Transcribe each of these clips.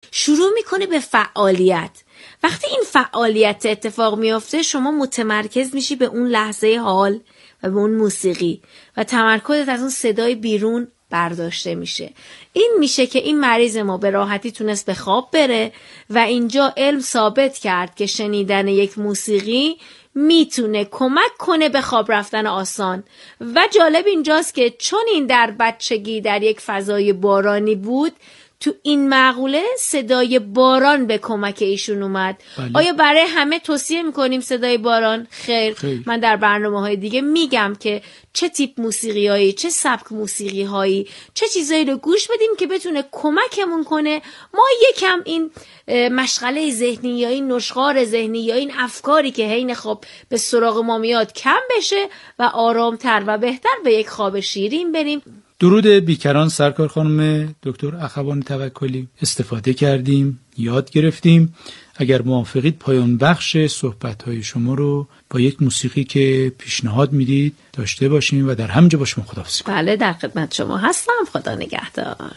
شروع میکنه به فعالیت. وقتی این فعالیت اتفاق میفته شما متمرکز میشی به اون لحظه حال و به اون موسیقی و تمرکزت از اون صدای بیرون برداشته میشه. این میشه که این مریض ما به راحتی تونست به خواب بره و اینجا علم ثابت کرد که شنیدن یک موسیقی میتونه کمک کنه به خواب رفتن آسان. و جالب اینجاست که چون این در بچگی در یک فضای بارانی بود، تو این مقوله صدای باران به کمک ایشون اومد. بله. آیا برای همه توصیه میکنیم صدای باران؟ خیر. من در برنامه‌های دیگه میگم که چه تیپ موسیقیایی، چه سبک موسیقی‌هایی، چه چیزایی رو گوش بدیم که بتونه کمکمون کنه ما یکم این مشغله ذهنی یا این نشخوار ذهنی یا این افکاری که حین خواب به سراغ ما میاد کم بشه و آرامتر و بهتر به یک خواب شیرین بریم. درود بیکران سرکار خانم دکتر اخوان توکلی استفاده کردیم، یاد گرفتیم. اگر موافقید پایان بخش صحبت‌های شما رو با یک موسیقی که پیشنهاد میدید داشته باشیم و در همینجا با شما خداحافظی کنیم. بله، در خدمت شما هستم. خدا نگهدار.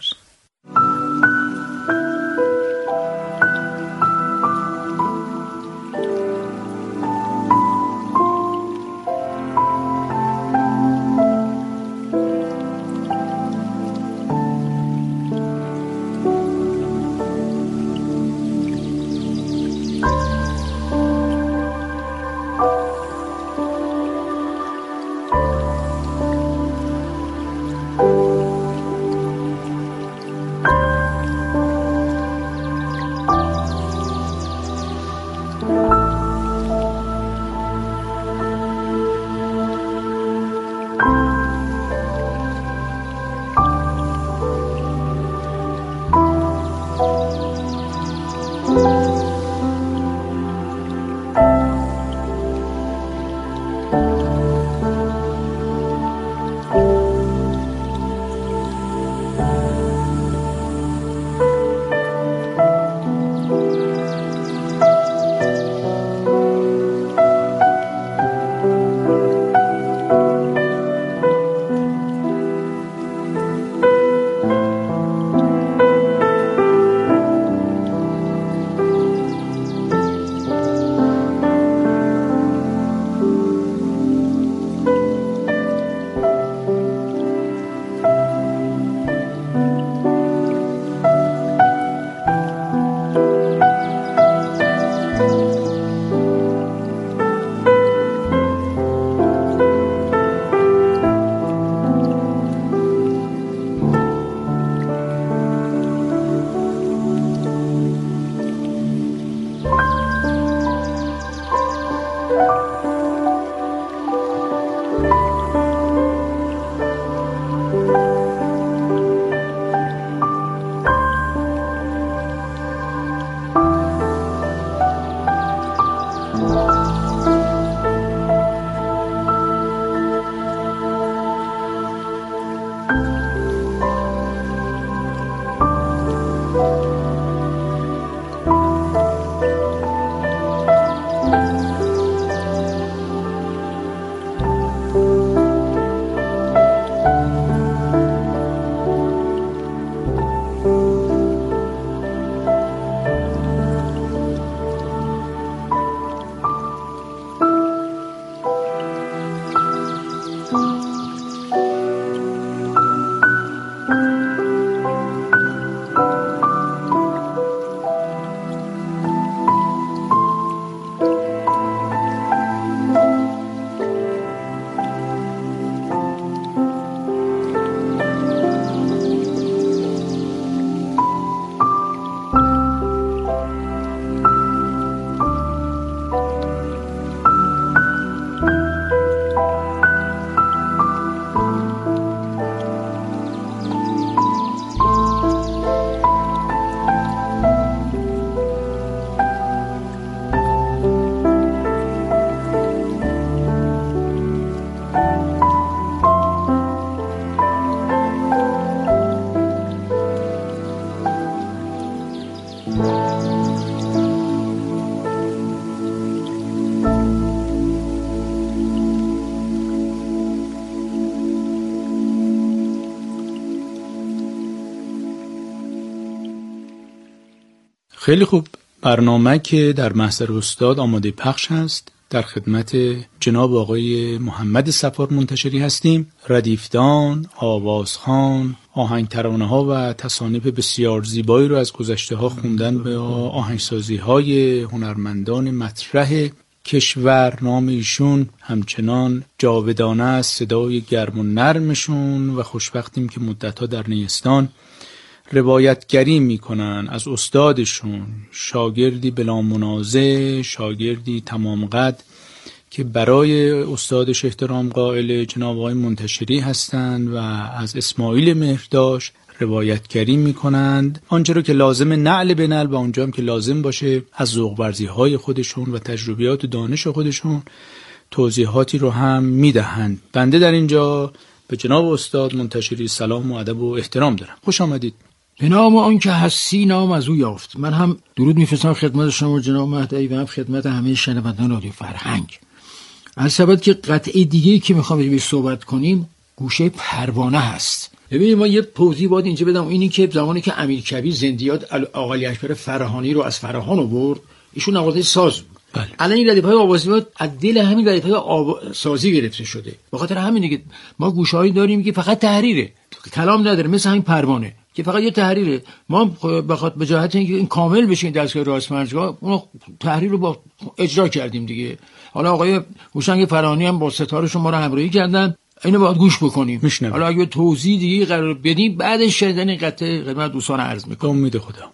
خیلی خوب. برنامه که در محضر استاد آماده پخش هست، در خدمت جناب آقای محمد صفار منتشری هستیم. ردیفدان، آوازخوان، آهنگ ترانه ها و تصانیف بسیار زیبایی رو از گذشته ها خوندن به آهنگسازی های هنرمندان مطرح کشور. نام ایشون همچنان جاودانه است، صدای گرم و نرمشون، و خوشبختیم که مدتها در نیستان روایتگری میکنن از استادشون، شاگردی بلا منازع، شاگردی تمام قد که برای استادش احترام قائل جناب آقای منتشری هستند و از اسماعیل مهرداشت روایتگری میکنند، آنچه رو که لازم نعل به نعل و اونجا هم که لازم باشه از ذوق ورزی های خودشون و تجربیات و دانش خودشون توضیحاتی رو هم میدهند. بنده در اینجا به جناب استاد منتشری سلام و ادب و احترام دارم. خوش آمدید. به نام آن که هستی نام از او یافت. من هم درود میفرستم خدمت شما جناب مهدی و هم خدمت همه شنوندگان رادیو فرهنگ. از سبب که قطعه دیگه‌ای که میخوام بهش صحبت کنیم گوشه پروانه هست. ببینید ما یه توضیح باید اینجا بدم، اینی که زمانی که امیرکبیر زندیات آقا علی اکبر فرهانی رو از فراهان آورد، ایشون نوازنده ساز بود. بله. الان این ردیف‌های آوازی از دل همین ردیف‌های سازی گرفته شده. به خاطر همینه که ما گوشه‌ای داریم که فقط تحریره، کلام نداره، مثل همین پروانه که فقط یه تحریره. ما بخاطر به جهت اینکه این کامل بشه این دستگاه راست مرزگاه، اون تحریر رو با اجرا کردیم دیگه. حالا آقای هوشنگ فرهانی هم با ستارشون ما رو همراهی کردن، اینو باید گوش بکنیم. میشنم. حالا اگه توضیح دیگه قرار بدیم بعدش شنیدن این قطعه خدمت دوستان عرض می‌کنم. امید خدا.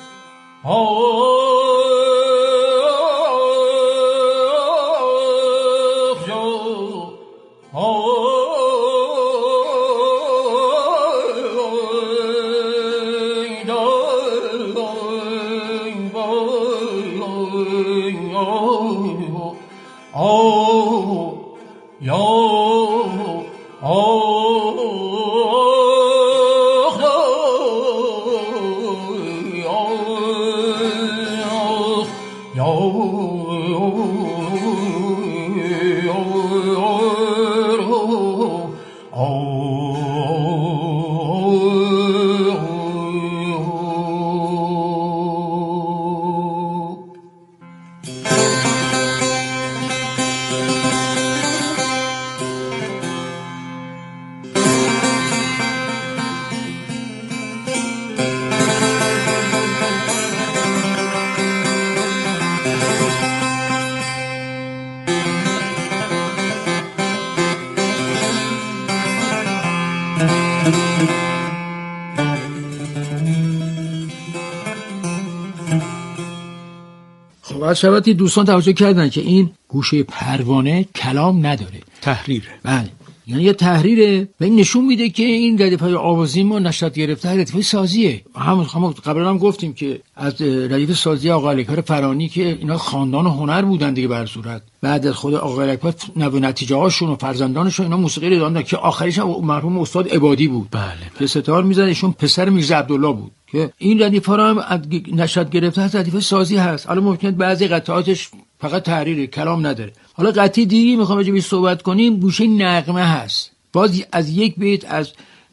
خب از شبتی دوستان توجه کردن که این گوشه پروانه کلام نداره، تحریره. بله، یعنی یه تحریره و این نشون میده که این ردیف‌های آوازی ما نشأت گرفته ردیف سازیه. هم قبلا هم گفتیم که از ردیف سازی آقا علی اکبر فرهانی که اینا خاندان هنر بودن دیگه، بر صورت بعد از خود آقا علی اکبر نوه نتیجه هاشون و فرزندانشون اینا موسیقی رو دادن که آخریش مرحوم استاد عبادی بود. بله. که ستار میزد، ایشون پسر میرزا عبدالله بود که این ردیف‌ها رو هم نشأت گرفته از ردیف سازی هست. حالا ممکنه بعضی قطعاتش فقط تحریره، کلام نداره. حالا قطعه دیگه میخوام راجع بهش صحبت کنیم، گوشه نغمه هست. باز از یک بیت از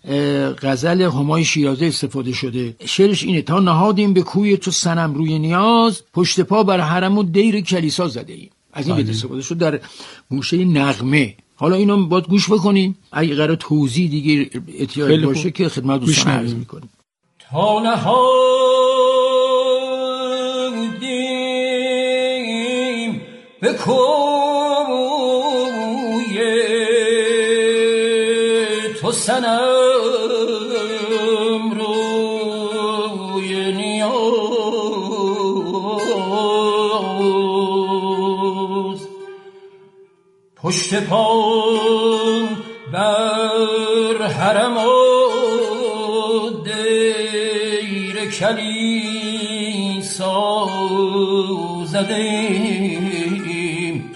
غزل همای شیرازی استفاده شده. شعرش اینه: تا نهادیم به کوی تو صنم روی نیاز، پشت پا بر حرم و دیر کلیسا زده ایم. از این بیت استفاده شد در گوشه نغمه. حالا اینو باید گوش بکنیم، اگه قرار توضیح دیگه احتیاج باشه که خدمت دوستان عرض میکنیم. تا نهادیم به کوی تو صنم روی نیاز، پشت پا بر حرم و دیر کلیسا زدیم.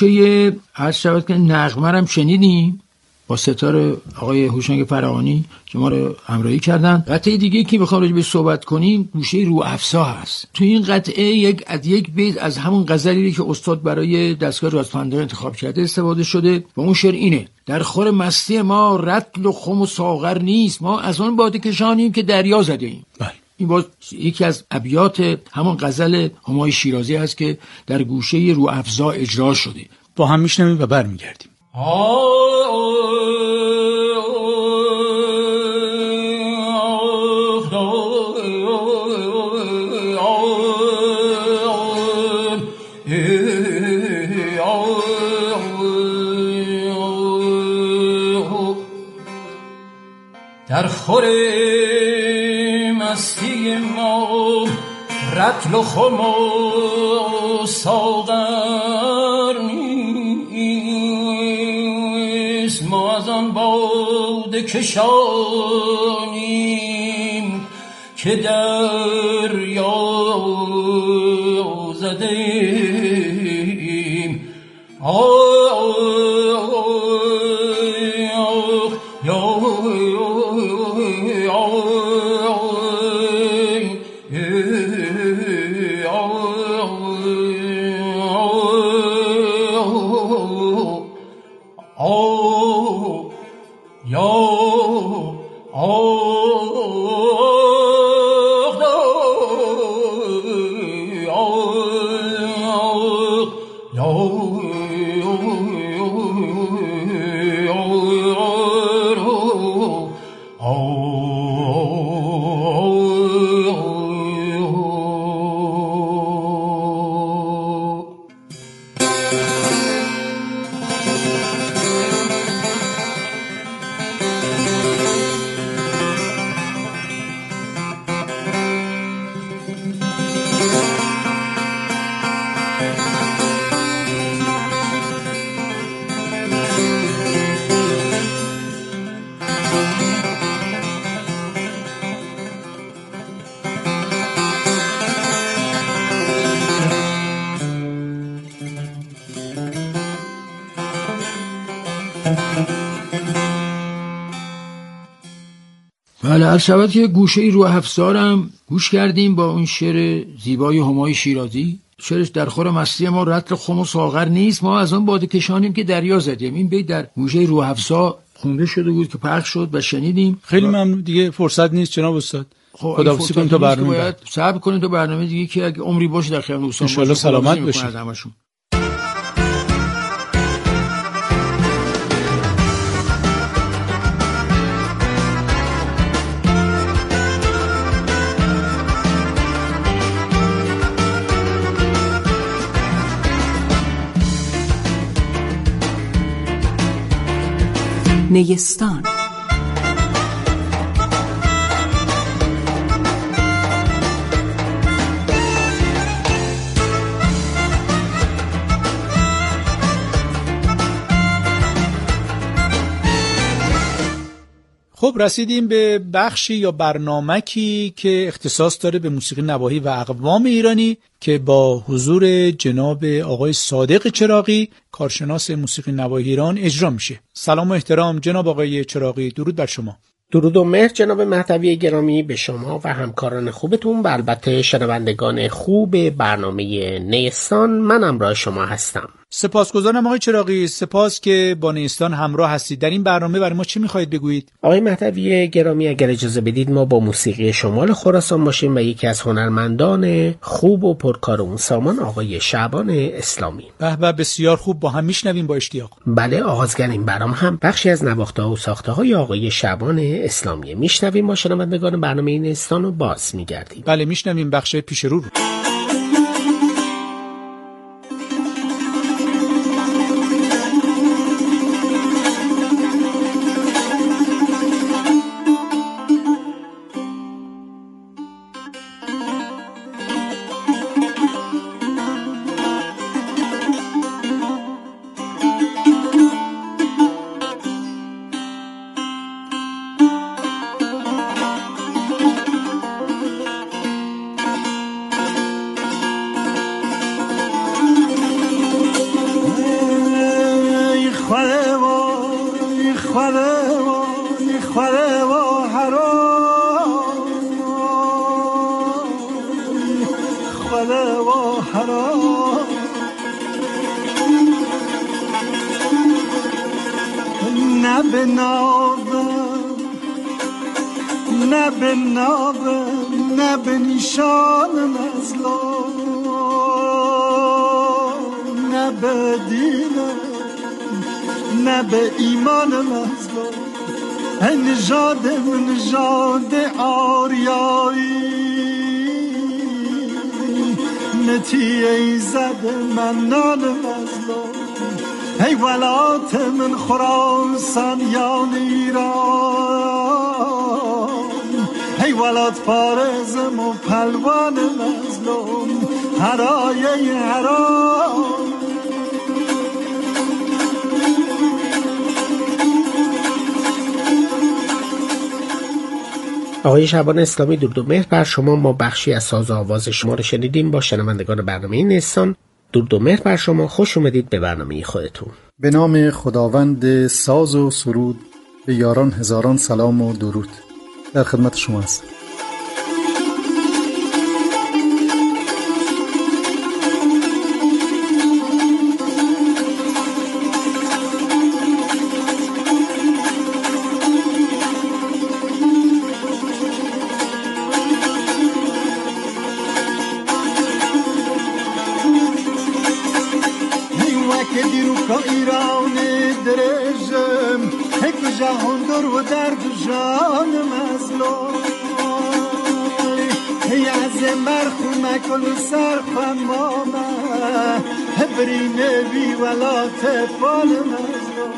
گوشه عرض شود که نغمه هم شنیدیم با ستار آقای هوشنگ فراهانی که ما رو همراهی کردن. قطعه دیگه که میخوام راجع به صحبت کنیم گوشه رو افزا هست. تو این قطعه یک بیت از همون غزلی که استاد برای دستگاه رادپندار انتخاب کرده استفاده شده و اون شعر اینه: در خور مستی ما رطل و خم و ساغر نیست، ما از اون باده کشانیم که دریا زده ایم. این باز یکی از ابیات همون غزل همای شیرازی هست که در گوشه رو افزا اجرا شده. با هم میشنویم و برمیگردیم. در خور مستی ما رطل و خم و ساغر نیست، ما از آن باده کشانیم که دریا زدیم. بله، عرض شود که گوشه رو افزارم گوش کردیم با اون شعر زیبای همای شیرازی. شعرش در خور مستی ما رطل خم و ساغر نیست، ما از آن باده کشانیم که دریا زدیم. این بیت در گوشه رو افزا خونده شده بود که پخش شد و شنیدیم. خیلی ممنون. دیگه فرصت نیست جناب استاد. خداحافظی کنیم تا برنامه باید صبر کنیم تا برنامه دیگه که اگه عمری باشه در خیام دوستان ان شاءالله سلامت باشید. نیستان. خب رسیدیم به بخشی یا برنامه‌ای که اختصاص داره به موسیقی نواحی و اقوام ایرانی که با حضور جناب آقای صادق چراغی کارشناس موسیقی نواحی ایران اجرا میشه. سلام و احترام جناب آقای چراغی، درود بر شما. درود و مهر جناب مهدوی گرامی به شما و همکاران خوبتون و البته شنوندگان خوب برنامه نیستان. من همراه شما هستم. سپاسگزارم آقای چراغی، سپاس که با نیستان همراه هستید. در این برنامه برای ما چی میخواهید بگویید؟ آقای مهدوی گرامی اگر اجازه بدید ما با موسیقی شمال خراسان باشیم و یکی از هنرمندان خوب و پرکار اون سامان آقای شعبان اسلامی. به به، بسیار خوب، با هم میشنویم با اشتیاق. بله، آغازگر این برنامه هم بخشی از نواخته‌ها و ساخته‌های آقای شعبان اسلامی. میشنویم با شنوندگان برنامه نیستان رو باز میگردیم. بله میشنویم بخش پیش رو. خوره و حرام خوره و حرام نه به نابم نه به نابم نه به نشان مظلوم نه به دینم نه به ایمان مظلوم نژاد نژاد آریایی نتی ایزد منان مظلوم ای ولات من خراسان یان ایران ای ولات پارزم و پلوان مظلوم هرای هرای. آقای شعبان اسلامی درود و مهر بر شما. ما بخشی از ساز و آواز شما رو شنیدیم. با شنوندگان برنامه نیستان درود و مهر بر شما. خوش اومدید به برنامه خودتون. به نام خداوند ساز و سرود، به یاران هزاران سلام و درود. در خدمت شما هستم. ایران درجم یک جهان دور و درد جان مظلوم هی از مرخوم کل سرخم ماما هبری نبی ولات فال مظلوم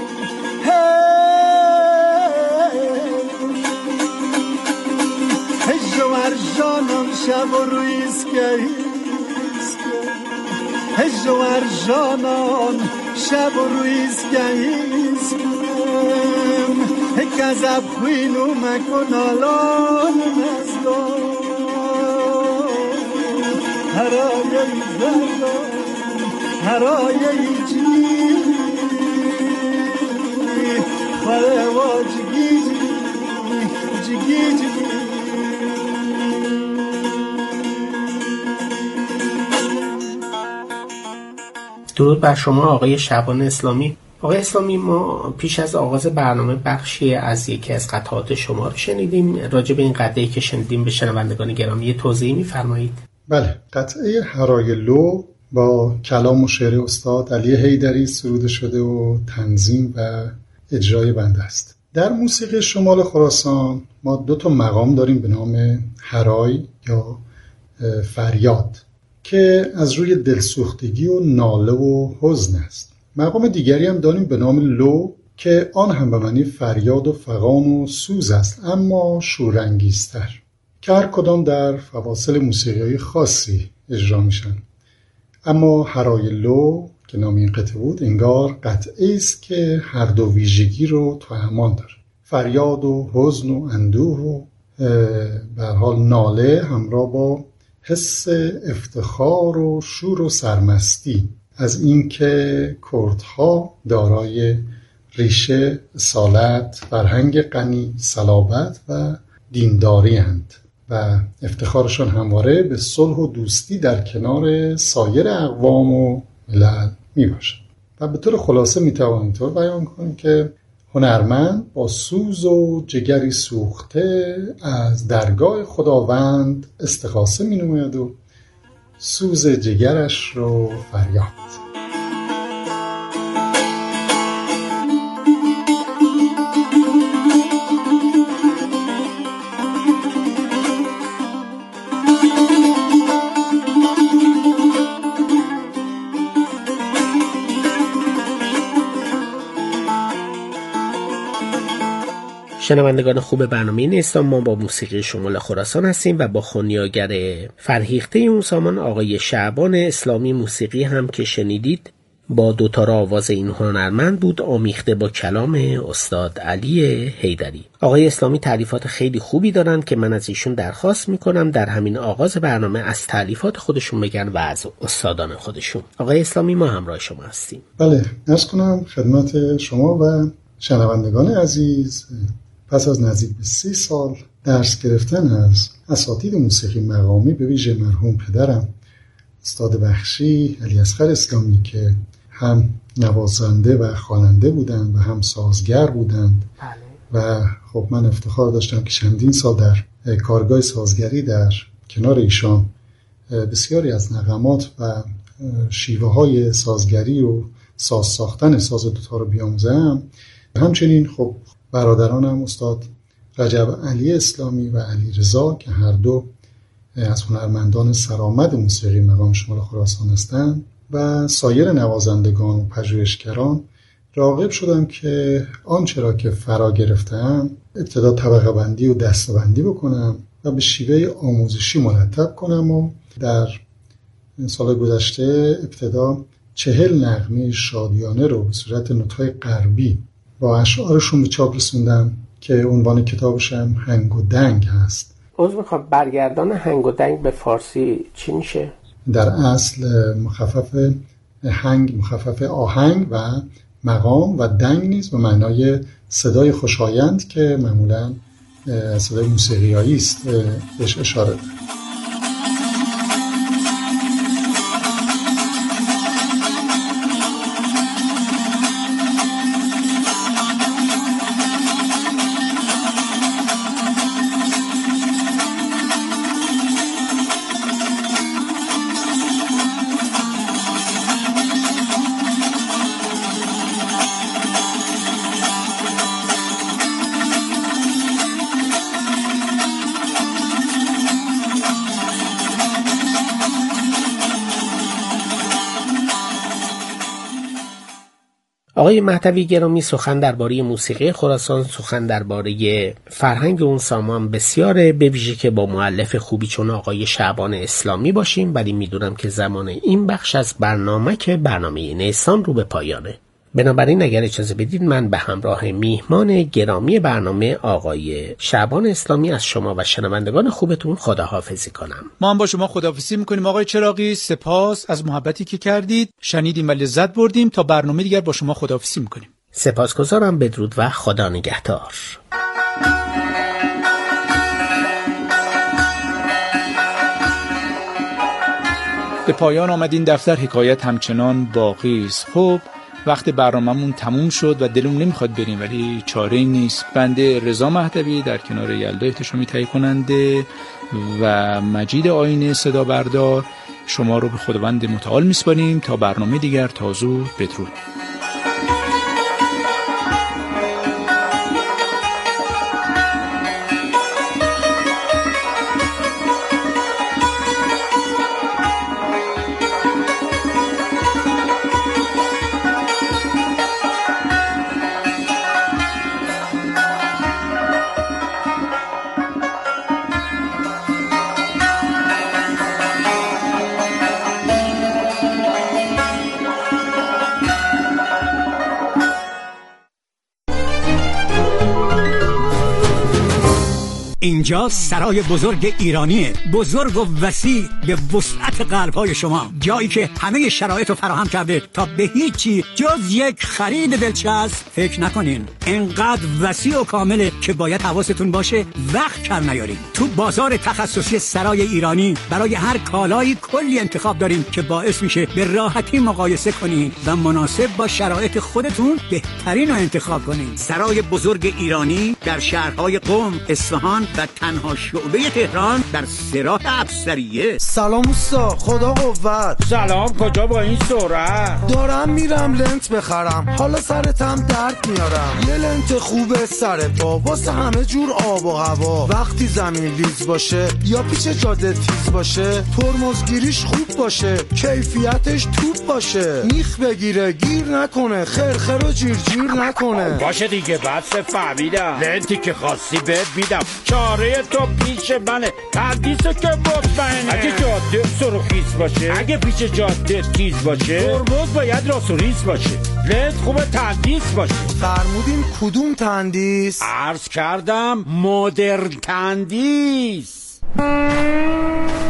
هی جوار جانم شب و رویز که هجوار جانان شب و رویز گهیز کم کذب خوینو مکن آلان مظلوم هرای زردان هرای جی خواهی و جگی جگی جگی. درود بر شما آقای شعبان اسلامی. آقای اسلامی، ما پیش از آغاز برنامه بخشی از یکی از قطعات شما رو شنیدیم. راجع به این قطعه‌ای که شنیدیم به شنوندگان گرامی توضیح می‌فرمایید؟ بله، قطعه هرای لو با کلام و شعر استاد علی حیدری سروده شده و تنظیم و اجرای بنده است. در موسیقی شمال خراسان ما 2 مقام داریم به نام هرای یا فریاد که از روی دلسوختگی و ناله و حزن است. مقام دیگری هم داریم به نام لو که آن هم به معنی فریاد و فغان و سوز است، اما شورانگیزتر، که هر کدام در فواصل موسیقی خاصی اجرا میشن. اما هرای لو که نام این قطعه بود انگار قطعه است که هر دو ویژگی رو توأمان داره. فریاد و حزن و اندوه و به هر حال ناله همراه با حس افتخار و شور و سرمستی از اینکه کردها دارای ریشه، اصالت، فرهنگ غنی، صلابت و دینداری اند و افتخارشان همواره به صلح و دوستی در کنار سایر اقوام و ملل می باشد. و به طور خلاصه می توانیم اینطور بیان کنیم که هنرمند با سوز و جگری سوخته از درگاه خداوند استخاصه می نماید و سوز جگرش رو فریاد. شنوندگان خوب برنامه نیستان، ما با موسیقی شمال خراسان هستیم و با خونیاگر فرهیخته اون سامان آقای شعبان اسلامی. موسیقی هم که شنیدید با 2 تار آواز این هنرمند بود، آمیخته با کلام استاد علی حیدری. آقای اسلامی تعریفات خیلی خوبی دارن که من از ایشون درخواست میکنم در همین آغاز برنامه از تعریفات خودشون بگن و از استادان خودشون. آقای اسلامی، ما همراه شما هستیم. بله، عرض کنم خدمت شما و شنوندگان عزیز، پس از نزدیک به 30 سال درس گرفتن از اساتید موسیقی مقامی، به ویژه مرحوم پدرم استاد بخشی علیاصغر اسلامی که هم نوازنده و خواننده بودند و هم سازگر بودند و خب من افتخار داشتم که چندین سال در کارگاه سازگری در کنار ایشان بسیاری از نغمات و شیوه های سازگری و ساز ساختن ساز دوتا رو بیاموزم. همچنین خب برادرانم استاد رجب علی اسلامی و علی رضا که هر دو از هنرمندان سرآمد موسیقی مقام شمال خراسان هستند و سایر نوازندگان و پژوهشگران، راغب شدم که آنچه را که فرا گرفتم ابتدا طبقه بندی و دسته بندی بکنم و به شیوه آموزشی مرتب کنم و در سال گذشته ابتدا 40 نغمه شادیانه رو به صورت نوت‌های غربی با اشعارشون به چاپ رسوندم که عنوان کتابش هم هنگ و دنگ هست. عذر میخوام، برگردان هنگ و دنگ به فارسی چی میشه؟ در اصل مخفف هنگ مخفف آهنگ و مقام و دنگ نیز به معنای صدای خوشایند که معمولاً صدای موسیقیایی است بهش اشاره داره. آقای مهدوی گرامی، سخن درباره موسیقی خراسان، سخن درباره فرهنگ اون سامان بسیاره، به ویژه که با مؤلف خوبی چون آقای شعبان اسلامی باشیم، ولی میدونم که زمان این بخش از برنامه نیسان رو به پایانه. بنابراین اگر اجازه بدید من به همراه میهمان گرامی برنامه آقای شعبان اسلامی از شما و شنوندگان خوبتون خداحافظی کنم. ما هم با شما خداحافظی میکنیم آقای چراغی. سپاس از محبتی که کردید، شنیدیم و لذت بردیم. تا برنامه دیگر با شما خداحافظی میکنیم. سپاسگزارم. بدرود و خدا نگهدار. به پایان آمد این دفتر. حکایت همچنان باقی است. خب وقت برنامه‌مون تموم شد و دلم نمیخواد بریم، ولی چاره‌ای نیست. بنده رضا مهدوی در کنار یلدا احتشامی تهیه کننده و مجید آینه صدا بردار شما رو به خداوند متعال میسپاریم تا برنامه دیگر. تا زود، بدرود. اینجا سرای بزرگ ایرانیه، بزرگ و وسیع به وسعت قلب‌های شما، جایی که همه شرایط رو فراهم کرده تا به هیچی جز یک خرید دلچسب فکر نکنین. اینقدر وسیع و کامله که باید حواستون باشه وقت کم نیارین. تو بازار تخصصی سرای ایرانی برای هر کالایی کلی انتخاب داریم که باعث میشه به راحتی مقایسه کنین و مناسب با شرایط خودتون بهترین رو انتخاب کنین. سرای بزرگ ایرانی در شهرهای قم، اصفهان و تنها شعبه تهران در سراح افسریه. سلام اوستا، خدا قوت. سلام، کجا با این سرعت؟ دارم میرم لنت بخرم، حالا سرتم درد میارم. یه لنت خوبه سر پا واسه همه جور آب و هوا. وقتی زمین لیز باشه یا پیچ جاده تیز باشه، ترمزگیریش خوب باشه، کیفیتش توپ باشه، میخ بگیره گیر نکنه، خرخر و جیر نکنه. باشه دیگه، بس فهمیدم. لنتی که خاصی بهت میدم، چاره تو پیش منه، تندیسو که مطمئنه. اگه جاده سرخیز باشه، اگه پیچ جاده تیز باشه، ترمز باید راست و ریز باشه، لنت خوبه تندیس باشه. فرمودین کدوم تندیس؟ عرض کردم مدرن تندیس.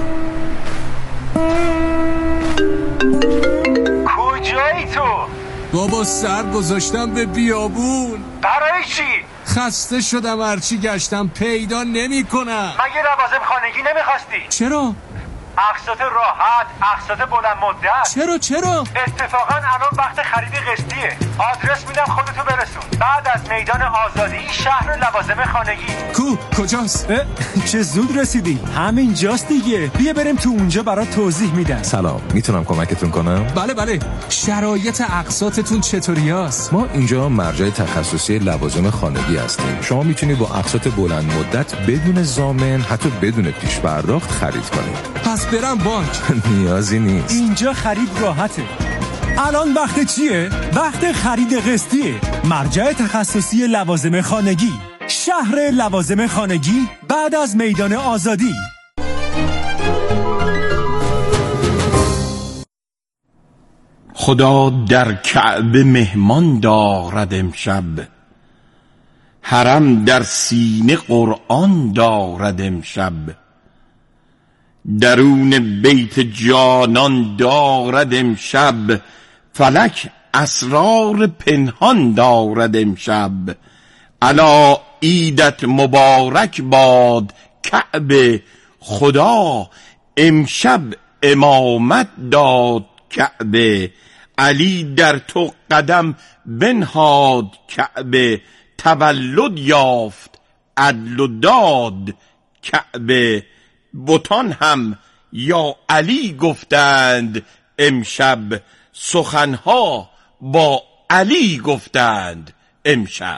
کجایی تو؟ بابا سر گذاشتم به بیابون. برای چی؟ خسته شدم، هرچی گشتم پیدا نمی کنم. مگه لوازم خانگی نمیخواستی؟ چرا؟ اقساط راحت، اقساط بلند مدت. چرا؟ اتفاقا الان وقت خرید قسطیه. آدرس میدم خودتو برسون. بعد از میدان آزادی شهر لوازم خانگی. کجاست؟ چه زود رسیدی؟ همین جاست دیگه. بیا بریم تو اونجا برات توضیح میدم. سلام، میتونم کمکتون کنم؟ بله. شرایط اقساطتون چطوریاست؟ ما اینجا مرجع تخصصی لوازم خانگی هستیم. شما میتونید با اقساط بلند مدت بدون ضامن، حتی بدون پیش پرداخت خرید کنید. پس برم بانک؟ نیازی نیست. اینجا خرید راحته. الان وقت چیه؟ وقت خرید قسطیه. مرجع تخصصی لوازم خانگی، شهر لوازم خانگی بعد از میدان آزادی. خدا در کعبه مهمان دارد امشب، حرم در سینه قرآن دارد امشب، درون بیت جانان دارد امشب، فلک اسرار پنهان دارد امشب. الا عیدت مبارک باد کعبه، خدا امشب امامت داد کعبه. علی در تو قدم بنهاد کعبه، تولد یافت عدل و داد کعبه. بتان هم یا علی گفتند امشب، سخنها با علی گفتند امشب.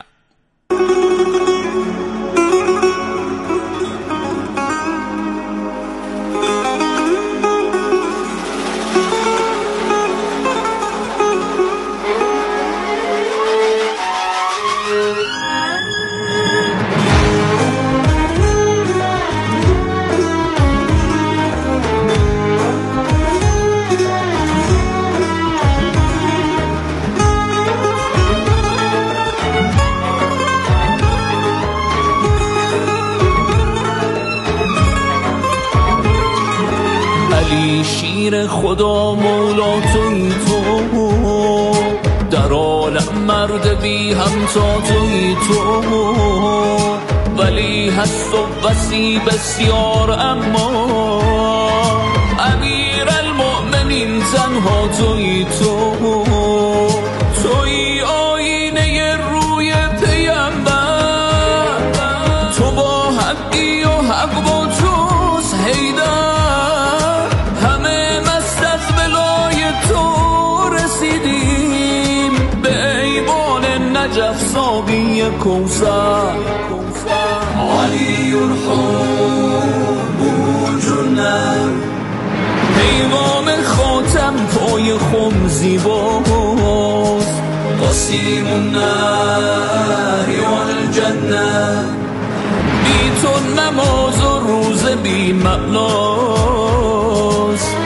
شیر خدا مولا توی تو، در عالم مرد بی همتا توی تو، ولی هست و بسی بسیار اما امیر المؤمنین تنها توی تو، توی آینه روی پیامبر، تو با حقی و حق با توست حیدر، نجف صابی کوثر، علی الحب جنر، پیغام خاتم پای خم زیباست، قسیم النار والجنه، بی تو نماز و روز بی معناست.